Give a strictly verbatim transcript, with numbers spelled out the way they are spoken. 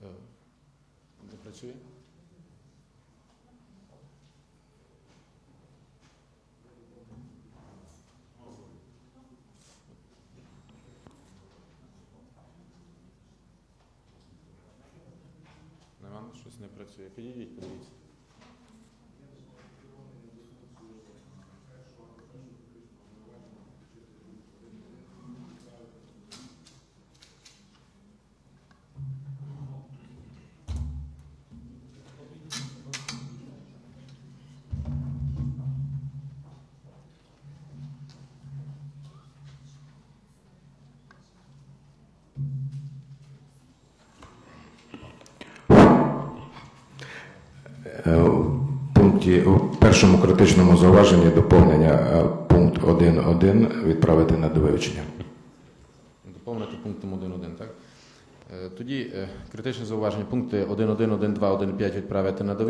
Не працює? Вам щось не працює. Підійдіть, подивіться. В пункті, у першому критичному зауваженні доповнення пункт один точка один відправити на довивчення. Доповнити пунктом один точка один, так? Тоді критичне зауваження пункти один точка один, один точка два, один точка п'ять відправити на довивчення.